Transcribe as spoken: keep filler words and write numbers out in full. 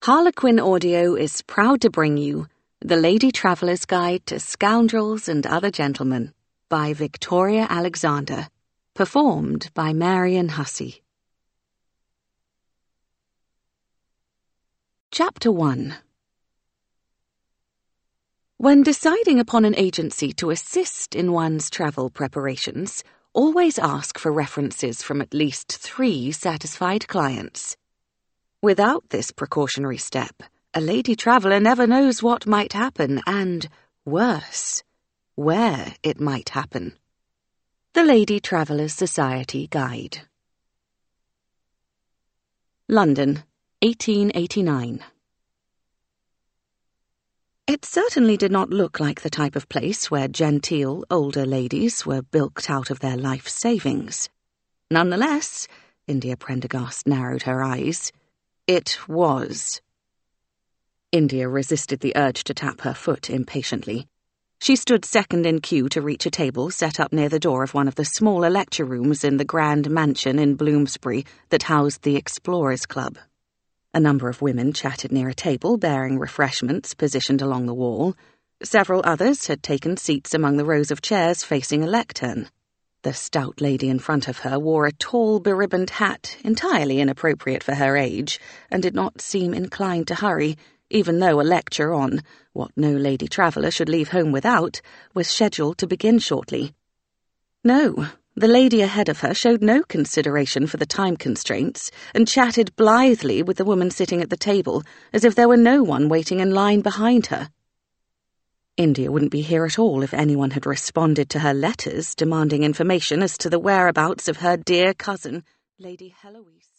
Harlequin Audio is proud to bring you The Lady Traveller's Guide to Scoundrels and Other Gentlemen by Victoria Alexander, performed by Marian Hussey. Chapter one. When deciding upon an agency to assist in one's travel preparations, always ask for references from at least three satisfied clients. Without this precautionary step, a lady traveller never knows what might happen and, worse, where it might happen. The Lady Travellers Society Guide. London, eighteen eighty-nine. It certainly did not look like the type of place where genteel, older ladies were bilked out of their life savings. Nonetheless, India Prendergast narrowed her eyes. It was. India resisted the urge to tap her foot impatiently. She stood second in queue to reach a table set up near the door of one of the smaller lecture rooms in the grand mansion in Bloomsbury that housed the Explorers Club. A number of women chatted near a table bearing refreshments positioned along the wall. Several others had taken seats among the rows of chairs facing a lectern. The stout lady in front of her wore a tall, beribboned hat entirely inappropriate for her age, and did not seem inclined to hurry, even though a lecture on what no lady traveller should leave home without was scheduled to begin shortly. No, the lady ahead of her showed no consideration for the time constraints and chatted blithely with the woman sitting at the table as if there were no one waiting in line behind her. India wouldn't be here at all if anyone had responded to her letters demanding information as to the whereabouts of her dear cousin, Lady Heloise.